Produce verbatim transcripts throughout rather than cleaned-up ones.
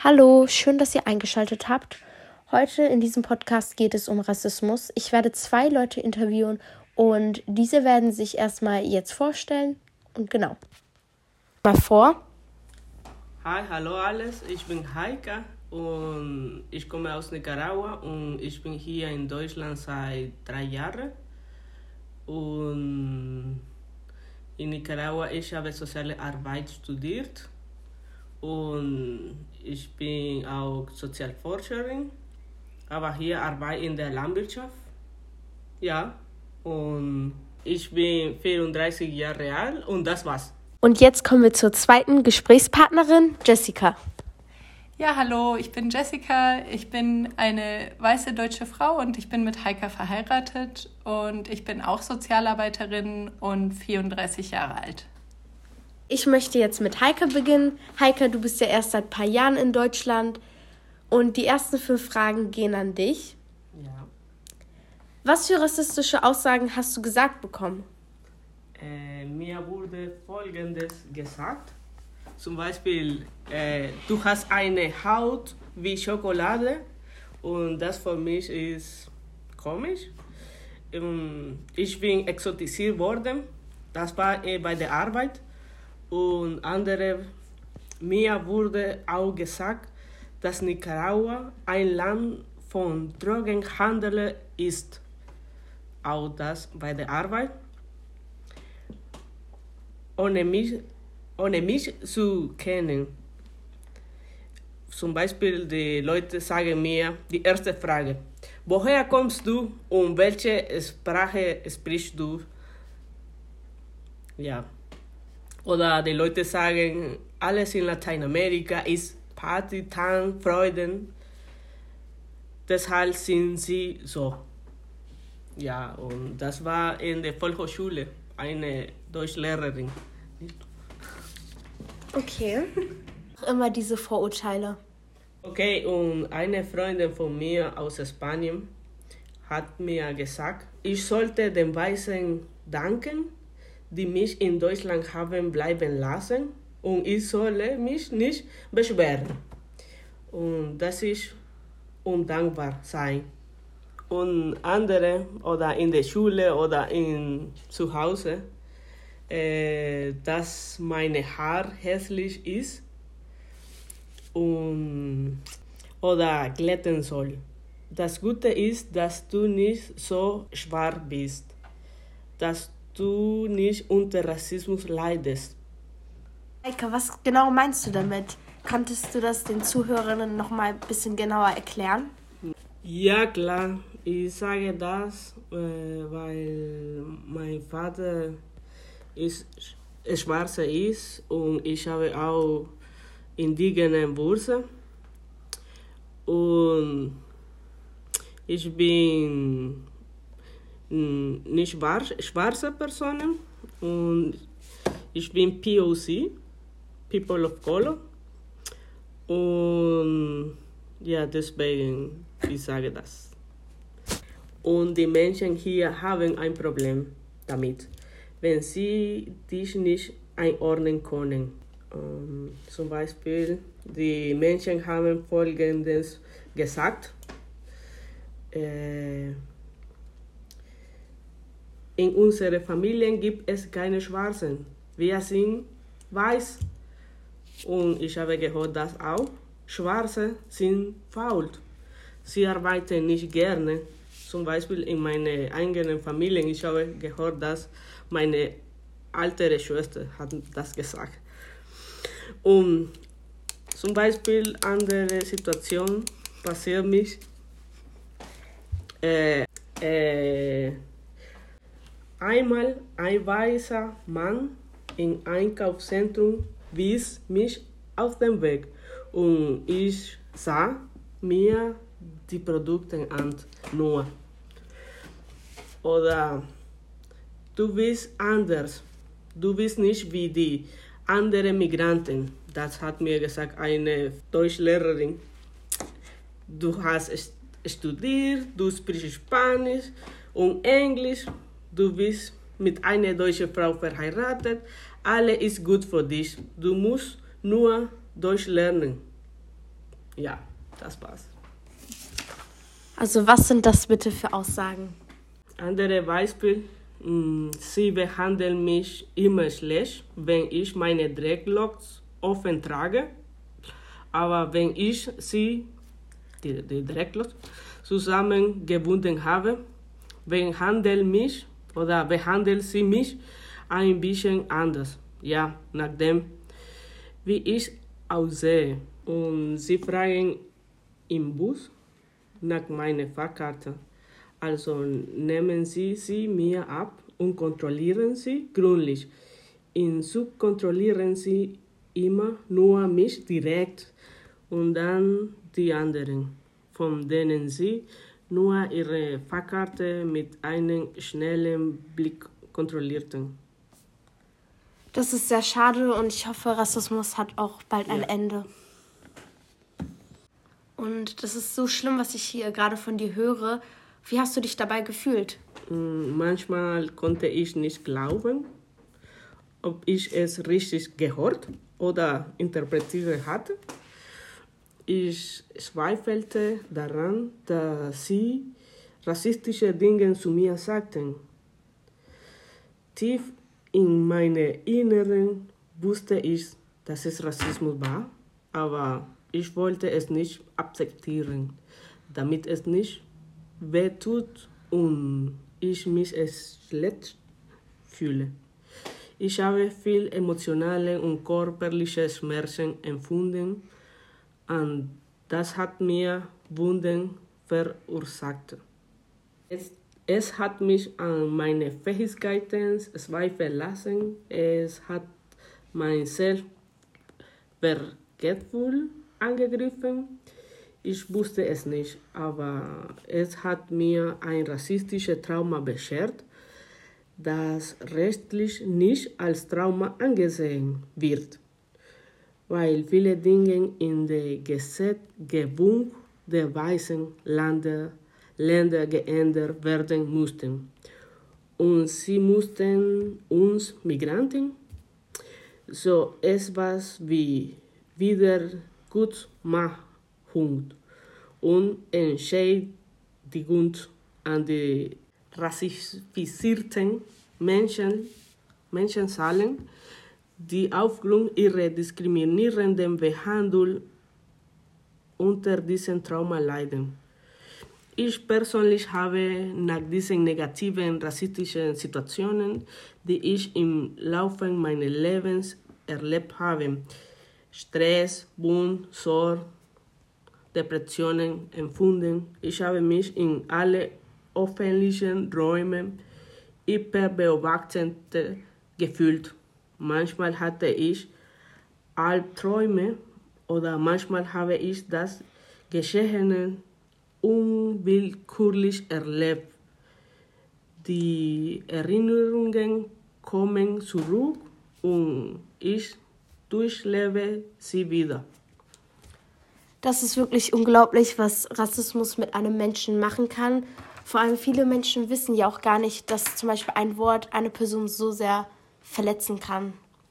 Hallo, schön, dass ihr eingeschaltet habt. Heute in diesem Podcast geht es um Rassismus. Ich werde zwei Leute interviewen und diese werden sich erstmal jetzt vorstellen. Und genau. Mal vor. Hi, hallo alles, ich bin Heike und ich komme aus Nicaragua und ich bin hier in Deutschland seit drei Jahren. Und in Nicaragua ich habe soziale Arbeit studiert und ich bin auch Sozialforscherin, aber hier arbeite ich in der Landwirtschaft. Ja, und ich bin vierunddreißig Jahre alt und das war's. Und jetzt kommen wir zur zweiten Gesprächspartnerin, Jessica. Ja, hallo, ich bin Jessica. Ich bin eine weiße deutsche Frau und ich bin mit Heike verheiratet und ich bin auch Sozialarbeiterin und vierunddreißig Jahre alt. Ich möchte jetzt mit Heike beginnen. Heike, du bist ja erst seit ein paar Jahren in Deutschland und die ersten fünf Fragen gehen an dich. Ja. Was für rassistische Aussagen hast du gesagt bekommen? Äh, mir wurde Folgendes gesagt. Zum Beispiel, äh, du hast eine Haut wie Schokolade und das für mich ist komisch. Ähm, ich bin exotisiert worden, das war äh, bei der Arbeit. Und andere, mir wurde auch gesagt, dass Nicaragua ein Land von Drogenhandel ist. Auch das bei der Arbeit. Ohne mich, ohne mich zu kennen. Zum Beispiel, die Leute sagen mir die erste Frage: Woher kommst du und welche Sprache sprichst du? Ja. Oder die Leute sagen, alles in Lateinamerika ist Party, Tanz, Freuden. Deshalb sind sie so. Ja, und das war in der Volkshochschule, eine Deutschlehrerin. Okay. Immer diese Vorurteile. Okay, und eine Freundin von mir aus Spanien hat mir gesagt, ich sollte den Weißen danken, die mich in Deutschland haben bleiben lassen, und ich solle mich nicht beschweren. Und das ist undankbar sein. Und andere, oder in der Schule oder in, zu Hause, äh, dass mein Haar hässlich ist und, oder glätten soll. Das Gute ist, dass du nicht so schwarz bist, dass du nicht unter Rassismus leidest. Heike, was genau meinst du damit? Könntest du das den Zuhörerinnen noch mal ein bisschen genauer erklären? Ja, klar. Ich sage das, äh, weil mein Vater ist, schwarz ist und ich habe auch indigene Wurzeln. Und ich bin nicht schwarze Person und ich bin P O C, People of Color. Und ja, deswegen, ich sage das. Und die Menschen hier haben ein Problem damit, wenn sie dich nicht einordnen können. Um, zum Beispiel, die Menschen haben Folgendes gesagt. Äh, In unseren Familien gibt es keine Schwarzen. Wir sind weiß. Und ich habe gehört, dass auch Schwarze sind faul. Sie arbeiten nicht gerne. Zum Beispiel in meiner eigenen Familie. Ich habe gehört, dass meine ältere Schwester hat das gesagt. Und zum Beispiel andere Situation passiert mich. Äh, äh, Einmal ein weißer Mann im Einkaufszentrum wies mich auf den Weg und ich sah mir die Produkte an. Nur. Oder du bist anders. Du bist nicht wie die anderen Migranten. Das hat mir gesagt eine Deutschlehrerin. Du hast studiert, du sprichst Spanisch und Englisch. Du bist mit einer deutschen Frau verheiratet, alles ist gut für dich. Du musst nur Deutsch lernen. ja, das war's. Also was sind das bitte für Aussagen? Andere Beispiel, sie behandeln mich immer schlecht, wenn ich meine Dreadlocks offen trage. Aber wenn ich sie, die, die Dreadlocks, zusammengebunden habe, behandeln mich oder behandeln sie mich ein bisschen anders. Ja, nachdem, wie ich aussehe. Und sie fragen im Bus nach meiner Fahrkarte. Also nehmen sie sie mir ab und kontrollieren sie gründlich. In Zug kontrollieren sie immer nur mich direkt und dann die anderen, von denen sie nur ihre Fahrkarte mit einem schnellen Blick kontrollierten. Das ist sehr schade und ich hoffe, Rassismus hat auch bald ein ja. Ende. Und das ist so schlimm, was ich hier gerade von dir höre. Wie hast du dich dabei gefühlt? Manchmal konnte ich nicht glauben, ob ich es richtig gehört oder interpretiert hatte. Ich zweifelte daran, dass sie rassistische Dinge zu mir sagten. Tief in meinem Inneren wusste ich, dass es Rassismus war, aber ich wollte es nicht akzeptieren, damit es nicht wehtut und ich mich es schlecht fühle. Ich habe viel emotionale und körperliche Schmerzen empfunden und das hat mir Wunden verursacht. Es, es hat mich an meine Fähigkeiten zweifeln lassen. Es hat mein Selbstwertgefühl angegriffen. Ich wusste es nicht, aber es hat mir ein rassistisches Trauma beschert, das rechtlich nicht als Trauma angesehen wird, weil viele Dinge in der Gesetzgebung der weißen Länder, Länder geändert werden mussten. Und sie mussten uns Migranten so etwas wie Wiedergutmachung und Entschädigung an die rassifizierten Menschen, Menschen zahlen, die aufgrund ihrer diskriminierenden Behandlung unter diesem Trauma leiden. Ich persönlich habe nach diesen negativen rassistischen Situationen, die ich im Laufe meines Lebens erlebt habe, Stress, Wut, Sorge, Depressionen empfunden. Ich habe mich in alle öffentlichen Räumen überbeobachtet gefühlt. Manchmal hatte ich Albträume oder manchmal habe ich das Geschehene unwillkürlich erlebt. Die Erinnerungen kommen zurück und ich durchlebe sie wieder. Das ist wirklich unglaublich, was Rassismus mit einem Menschen machen kann. Vor allem viele Menschen wissen ja auch gar nicht, dass zum Beispiel ein Wort eine Person so sehr verletzen kann.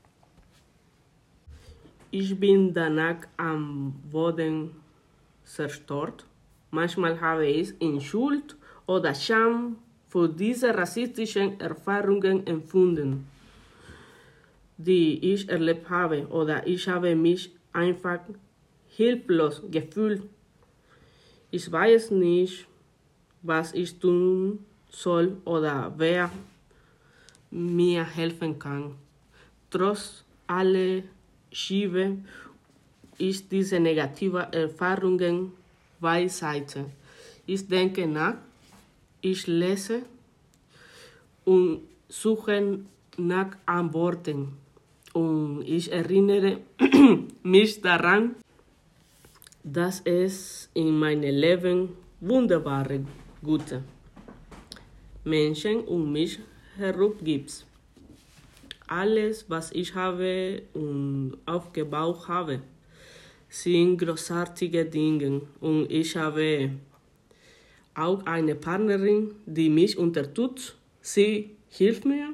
Ich bin danach am Boden zerstört. Manchmal habe ich in Schuld oder Scham für diese rassistischen Erfahrungen empfunden, die ich erlebt habe, oder ich habe mich einfach hilflos gefühlt. Ich weiß nicht, was ich tun soll oder wer mir helfen kann. Trotz aller Schiebe ist diese negative Erfahrungen beiseite. Ich denke nach, ich lese und suche nach Antworten und ich erinnere mich daran, dass es in meinem Leben wunderbare, gute Menschen um mich herum gibt. Alles, was ich habe und aufgebaut habe, sind großartige Dinge und ich habe auch eine Partnerin, die mich unterstützt. Sie hilft mir,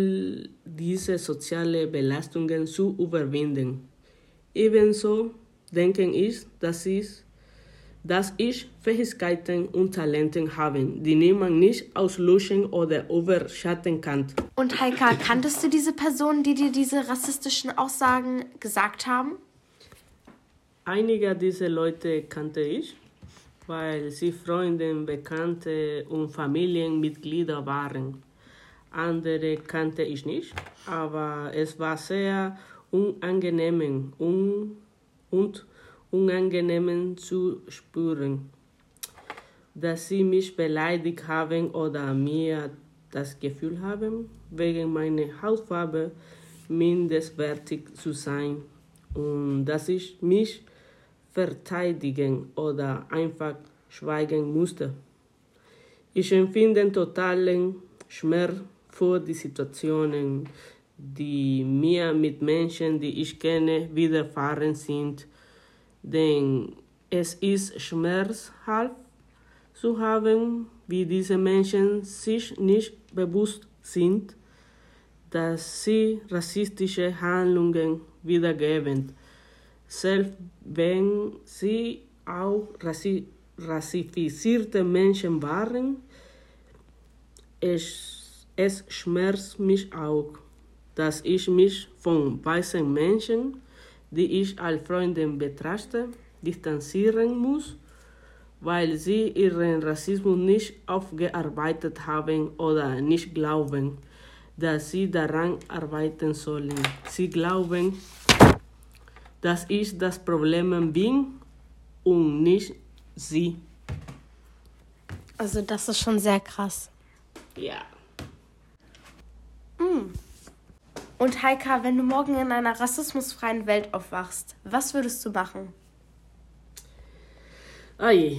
all diese sozialen Belastungen zu überwinden. Ebenso denke ich, dass ich, dass ich Fähigkeiten und Talente habe, die niemand nicht auslöschen oder überschatten kann. Und Heika, kanntest du diese Personen, die dir diese rassistischen Aussagen gesagt haben? Einige dieser Leute kannte ich, weil sie Freunde, Bekannte und Familienmitglieder waren. Andere kannte ich nicht, aber es war sehr unangenehm un und unangenehm zu spüren, dass sie mich beleidigt haben oder mir das Gefühl haben, wegen meiner Hautfarbe minderwertig zu sein und dass ich mich verteidigen oder einfach schweigen musste. Ich empfinde totalen Schmerz für die Situationen, die mir mit Menschen, die ich kenne, widerfahren sind. Denn es ist schmerzhaft zu haben, wie diese Menschen sich nicht bewusst sind, dass sie rassistische Handlungen wiedergeben, selbst wenn sie auch rassi rassifizierte Menschen waren. Es, es schmerzt mich auch, dass ich mich von weißen Menschen, die ich als Freunde betrachte, distanzieren muss, weil sie ihren Rassismus nicht aufgearbeitet haben oder nicht glauben, dass sie daran arbeiten sollen. Sie glauben, dass ich das Problem bin und nicht sie. Also das ist schon sehr krass. Ja. Mm. Und Heika, wenn du morgen in einer rassismusfreien Welt aufwachst, was würdest du machen? Ay,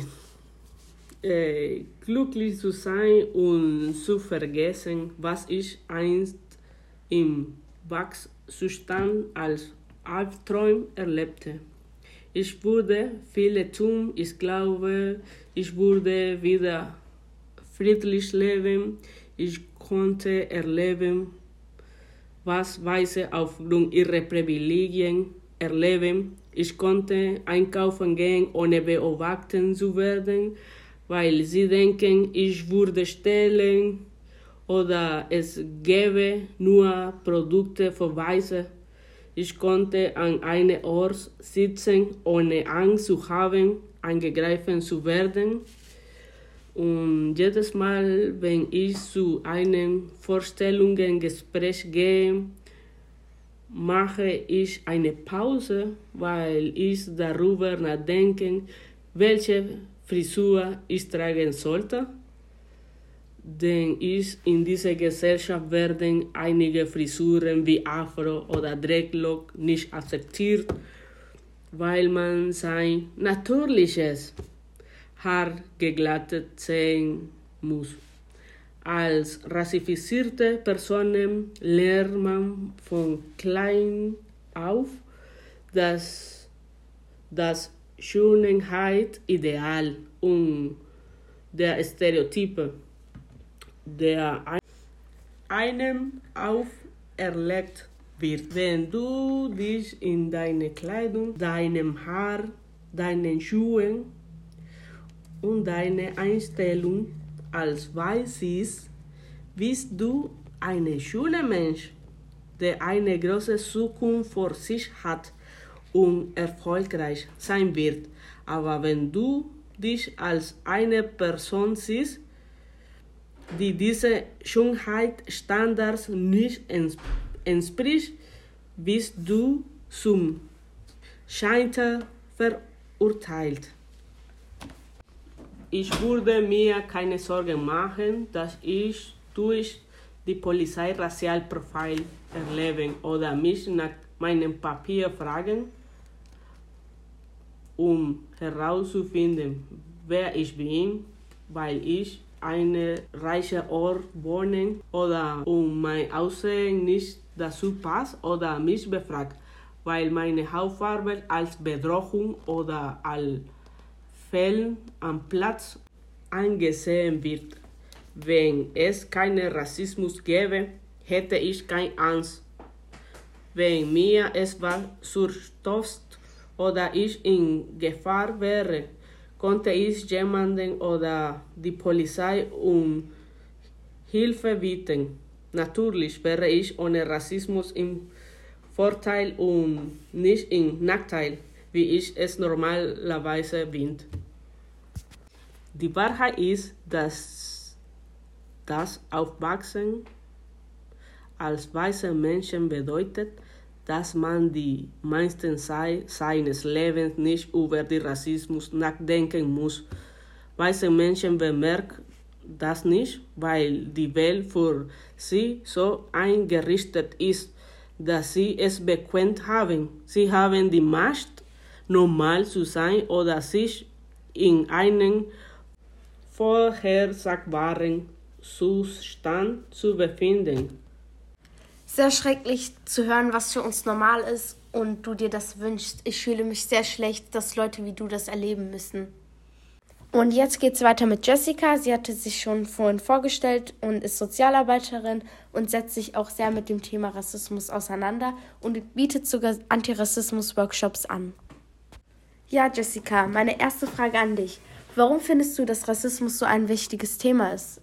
äh, glücklich zu sein und zu vergessen, was ich einst im Wachzustand als Albtraum erlebte. Ich würde viele tun, ich glaube, ich würde wieder friedlich leben, ich konnte erleben, was Weiße aufgrund ihrer Privilegien erleben. Ich konnte einkaufen gehen, ohne beobachtet zu werden, weil sie denken, ich würde stehlen oder es gäbe nur Produkte für Weiße. Ich konnte an einem Ort sitzen, ohne Angst zu haben, angegriffen zu werden. Und jedes Mal, wenn ich zu einem Vorstellungsgespräch gehe, mache ich eine Pause, weil ich darüber nachdenke, welche Frisur ich tragen sollte. Denn ich in dieser Gesellschaft werden einige Frisuren wie Afro oder Dreadlock nicht akzeptiert, weil man sein natürliches Haar geglättet sehen muss. Als rassifizierte Personen lernt man von klein auf, dass das Schönheitsideal und der Stereotype, der einem auferlegt wird. Wenn du dich in deine Kleidung, deinem Haar, deinen Schuhen und deine Einstellung als weiß siehst, bist du ein schöner Mensch, der eine große Zukunft vor sich hat und erfolgreich sein wird. Aber wenn du dich als eine Person siehst, die diese Schönheitsstandards nicht entspricht, bist du zum Scheitern verurteilt. Ich würde mir keine Sorgen machen, dass ich durch die Polizei Racialprofil erleben oder mich nach meinem Papier fragen, um herauszufinden, wer ich bin, weil ich einen reichen Ort wohne oder um mein Aussehen nicht dazu passt oder mich befragt, weil meine Hautfarbe als Bedrohung oder als Fehl am Platz angesehen wird. Wenn es keinen Rassismus gäbe, hätte ich keine Angst. Wenn mir etwas zustößt oder ich in Gefahr wäre, konnte ich jemanden oder die Polizei um Hilfe bitten. Natürlich wäre ich ohne Rassismus im Vorteil und nicht im Nachteil, wie ich es normalerweise bin. Die Wahrheit ist, dass das Aufwachsen als weißer Menschen bedeutet, dass man die meiste Zeit seines Lebens nicht über den Rassismus nachdenken muss. Weiße Menschen bemerken das nicht, weil die Welt für sie so eingerichtet ist, dass sie es bequem haben. Sie haben die Macht, normal zu sein oder sich in einem vorhersagbaren Zustand zu befinden. Sehr schrecklich zu hören, was für uns normal ist und du dir das wünschst. Ich fühle mich sehr schlecht, dass Leute wie du das erleben müssen. Und jetzt geht's weiter mit Jessica. Sie hatte sich schon vorhin vorgestellt und ist Sozialarbeiterin und setzt sich auch sehr mit dem Thema Rassismus auseinander und bietet sogar Antirassismus-Workshops an. Ja, Jessica, meine erste Frage an dich. Warum findest du, dass Rassismus so ein wichtiges Thema ist?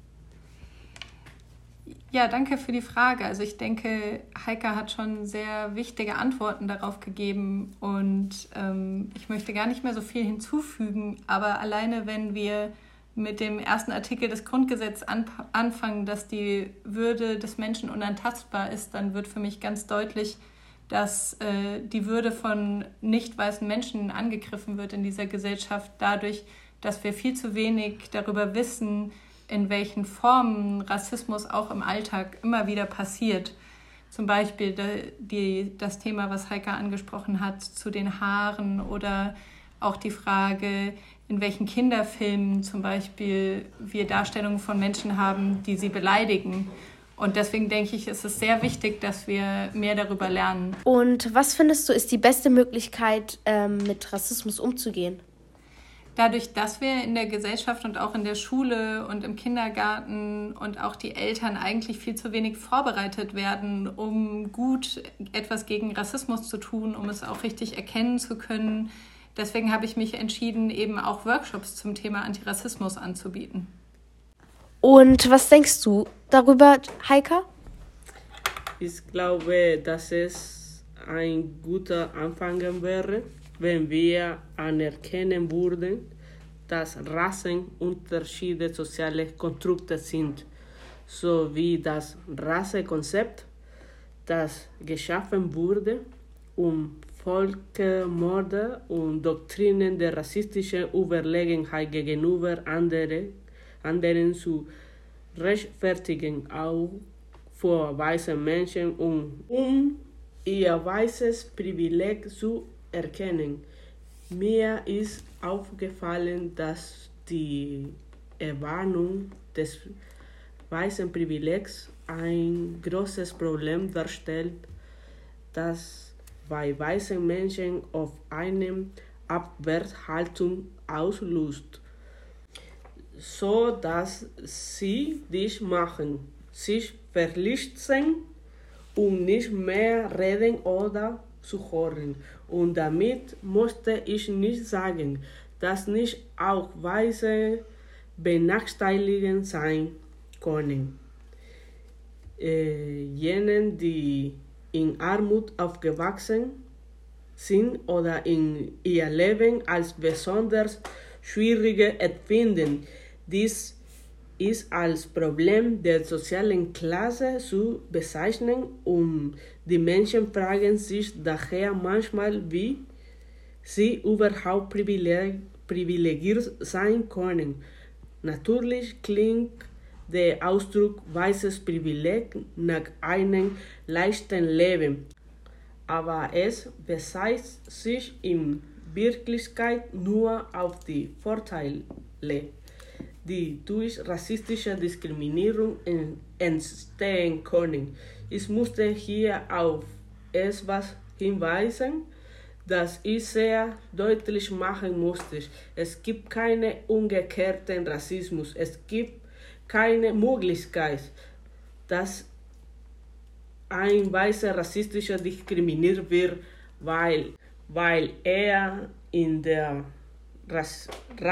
Ja, danke für die Frage. Also ich denke, Heike hat schon sehr wichtige Antworten darauf gegeben und ähm, ich möchte gar nicht mehr so viel hinzufügen, aber alleine wenn wir mit dem ersten Artikel des Grundgesetzes an, anfangen, dass die Würde des Menschen unantastbar ist, dann wird für mich ganz deutlich, dass äh, die Würde von nicht weißen Menschen angegriffen wird in dieser Gesellschaft dadurch, dass wir viel zu wenig darüber wissen, in welchen Formen Rassismus auch im Alltag immer wieder passiert. Zum Beispiel die, die, das Thema, was Heike angesprochen hat, zu den Haaren oder auch die Frage, in welchen Kinderfilmen zum Beispiel wir Darstellungen von Menschen haben, die sie beleidigen. Und deswegen denke ich, ist es sehr wichtig, dass wir mehr darüber lernen. Und was findest du, ist die beste Möglichkeit, ähm, mit Rassismus umzugehen? Dadurch, dass wir in der Gesellschaft und auch in der Schule und im Kindergarten und auch die Eltern eigentlich viel zu wenig vorbereitet werden, um gut etwas gegen Rassismus zu tun, um es auch richtig erkennen zu können. Deswegen habe ich mich entschieden, eben auch Workshops zum Thema Antirassismus anzubieten. Und was denkst du darüber, Heike? Ich glaube, dass es ein guter Anfang wäre, wenn wir anerkennen würden, dass Rassenunterschiede soziale Konstrukte sind, sowie das Rassekonzept, das geschaffen wurde, um Völkermorde und Doktrinen der rassistischen Überlegenheit gegenüber andere, anderen zu rechtfertigen, auch für weiße Menschen, um, um ihr weißes Privileg zu erkennen. Mir ist aufgefallen, dass die Erwarnung des weißen Privilegs ein großes Problem darstellt, das bei weißen Menschen auf eine Abwehrhaltung auslöst, so dass sie dies machen, sich verlichten, um nicht mehr reden oder zu hören. Und damit möchte ich nicht sagen, dass nicht auch Weiße benachteiligt sein können. Äh, jenen, die in Armut aufgewachsen sind oder in ihr Leben als besonders schwierig empfinden. Dies ist als Problem der sozialen Klasse zu bezeichnen und die Menschen fragen sich daher manchmal, wie sie überhaupt privilegiert sein können. Natürlich klingt der Ausdruck weißes Privileg nach einem leichten Leben, aber es bezieht sich in Wirklichkeit nur auf die Vorteile, die durch rassistische Diskriminierung entstehen können. Ich musste hier auf etwas hinweisen, das ich sehr deutlich machen musste. Es gibt keinen umgekehrten Rassismus. Es gibt keine Möglichkeit, dass ein Weißer rassistisch diskriminiert wird, weil weil er in der Ras-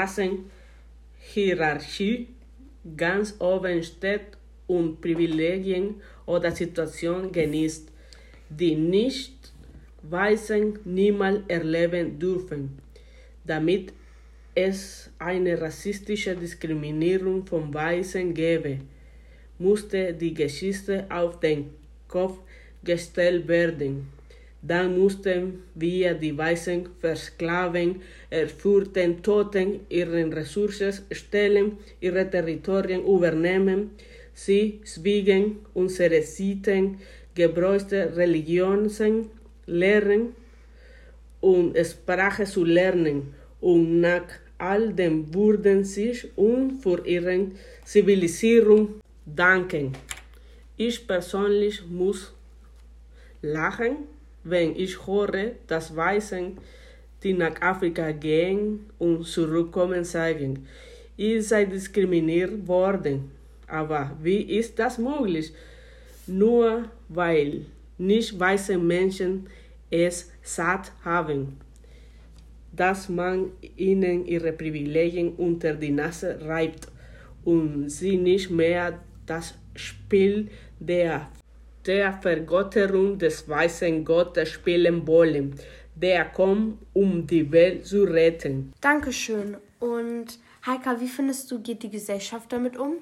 Rassenhierarchie ganz oben steht und Privilegien oder Situationen genießt, die Nicht-Weißen niemals erleben dürfen. Damit es eine rassistische Diskriminierung von Weißen gäbe, musste die Geschichte auf den Kopf gestellt werden. Dann mussten wir die Weißen versklaven, erführten Toten, ihre Ressourcen stehlen, ihre Territorien übernehmen, sie schwiegen, unsere Sitten, Gebräuche, Religionen lehren und Sprache zu lernen, und nach all dem würden sich und für ihre Zivilisierung danken. Ich persönlich muss lachen, wenn ich höre, dass Weißen, die nach Afrika gehen und zurückkommen, sagen, ihr seid diskriminiert worden. Aber wie ist das möglich? Nur weil nicht weiße Menschen es satt haben, dass man ihnen ihre Privilegien unter die Nase reibt und sie nicht mehr das Spiel der, der Vergotterung des weißen Gottes spielen wollen, der kommt, um die Welt zu retten. Dankeschön. Und Heika, wie findest du, geht die Gesellschaft damit um?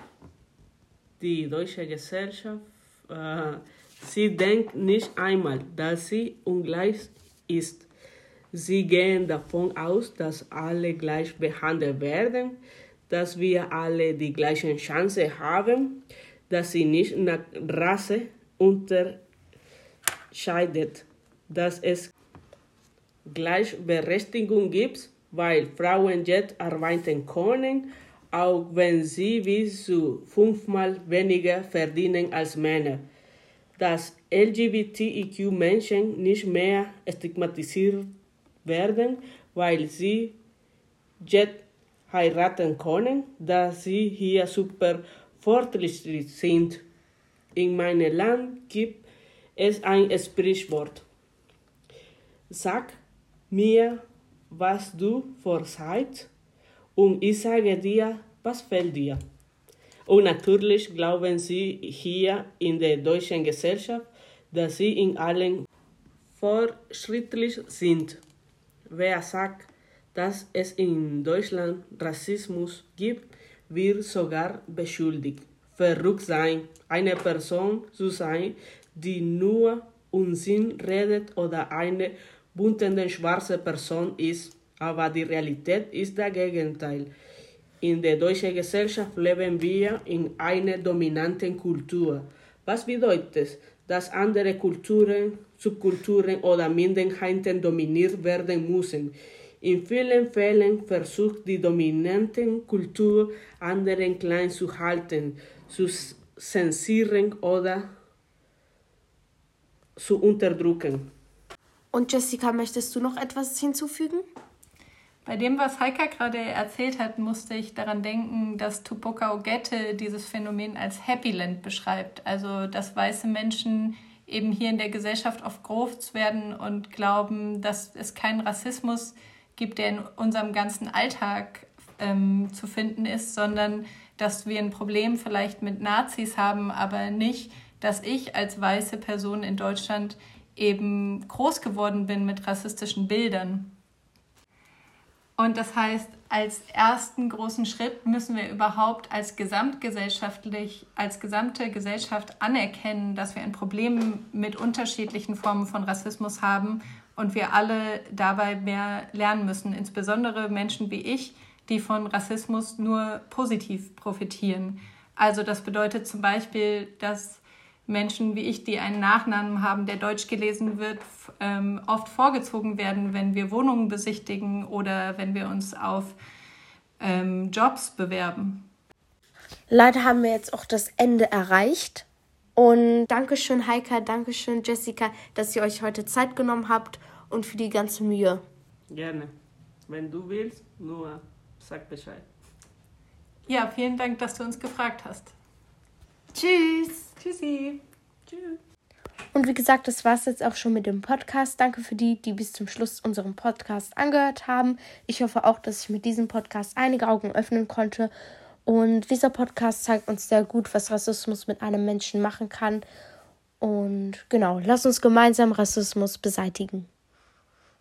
Die deutsche Gesellschaft, äh, sie denkt nicht einmal, dass sie ungleich ist. Sie gehen davon aus, dass alle gleich behandelt werden, dass wir alle die gleichen Chancen haben, dass sie nicht nach Rasse unterscheidet, dass es Gleichberechtigung gibt, weil Frauen jetzt arbeiten können, auch wenn sie bis zu fünfmal weniger verdienen als Männer. Dass L G B T I Q-Menschen nicht mehr stigmatisiert werden, weil sie jetzt heiraten können, dass sie hier super fortschrittlich sind. In meinem Land gibt es ein Sprichwort. Sag mir, was du vorhast, und ich sage dir, was fehlt dir. Und natürlich glauben sie hier in der deutschen Gesellschaft, dass sie in allen fortschrittlich sind. Wer sagt, dass es in Deutschland Rassismus gibt, wird sogar beschuldigt, verrückt sein, eine Person zu sein, die nur Unsinn redet oder eine buntende schwarze Person ist. Aber die Realität ist das Gegenteil. In der deutschen Gesellschaft leben wir in einer dominanten Kultur. Was bedeutet es, dass andere Kulturen, Subkulturen oder Minderheiten dominiert werden müssen? In vielen Fällen versucht die dominante Kultur, anderen klein zu halten, zu zensieren oder zu unterdrücken. Und Jessica, möchtest du noch etwas hinzufügen? Bei dem, was Heika gerade erzählt hat, musste ich daran denken, dass Tupoka Ogette dieses Phänomen als Happyland beschreibt. Also, dass weiße Menschen eben hier in der Gesellschaft oft groß werden und glauben, dass es keinen Rassismus gibt, der in unserem ganzen Alltag ähm, zu finden ist, sondern dass wir ein Problem vielleicht mit Nazis haben, aber nicht, dass ich als weiße Person in Deutschland eben groß geworden bin mit rassistischen Bildern. Und das heißt, als ersten großen Schritt müssen wir überhaupt als gesamtgesellschaftlich, als gesamte Gesellschaft anerkennen, dass wir ein Problem mit unterschiedlichen Formen von Rassismus haben und wir alle dabei mehr lernen müssen, insbesondere Menschen wie ich, die von Rassismus nur positiv profitieren. Also das bedeutet zum Beispiel, dass Menschen wie ich, die einen Nachnamen haben, der deutsch gelesen wird, ähm, oft vorgezogen werden, wenn wir Wohnungen besichtigen oder wenn wir uns auf ähm, Jobs bewerben. Leider haben wir jetzt auch das Ende erreicht. Und Dankeschön Heika, Dankeschön Jessica, dass ihr euch heute Zeit genommen habt und für die ganze Mühe. Gerne. Wenn du willst, nur sag Bescheid. Ja, vielen Dank, dass du uns gefragt hast. Tschüss. Tschüssi. Tschüss. Und wie gesagt, das war es jetzt auch schon mit dem Podcast. Danke für die, die bis zum Schluss unseren Podcast angehört haben. Ich hoffe auch, dass ich mit diesem Podcast einige Augen öffnen konnte. Und dieser Podcast zeigt uns sehr gut, was Rassismus mit einem Menschen machen kann. Und genau, lass uns gemeinsam Rassismus beseitigen.